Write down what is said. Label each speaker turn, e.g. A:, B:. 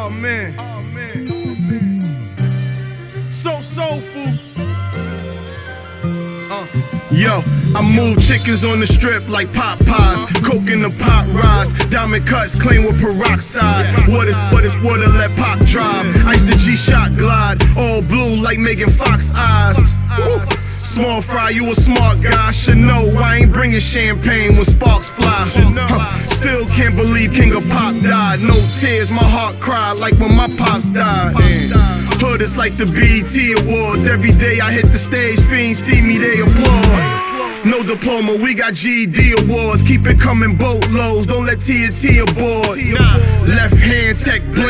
A: Oh man. So soulful. Yo, I move chickens on the strip like Popeyes. Coke in the pot rise. Diamond cuts clean with peroxide. What if water let Pop drive? Ice the G-Shock glide. All blue like Megan Fox eyes. Small fry, you a smart guy. Should know I ain't bringing champagne when sparks fly. Still can't believe King of Pop died. No tears, my heart cried like when my pops died. Hood is like the BET Awards. Every day I hit the stage, fiends see me, they applaud. No diploma, we got GED awards. Keep it coming boatloads, don't let TNT aboard. Left hand tech blink.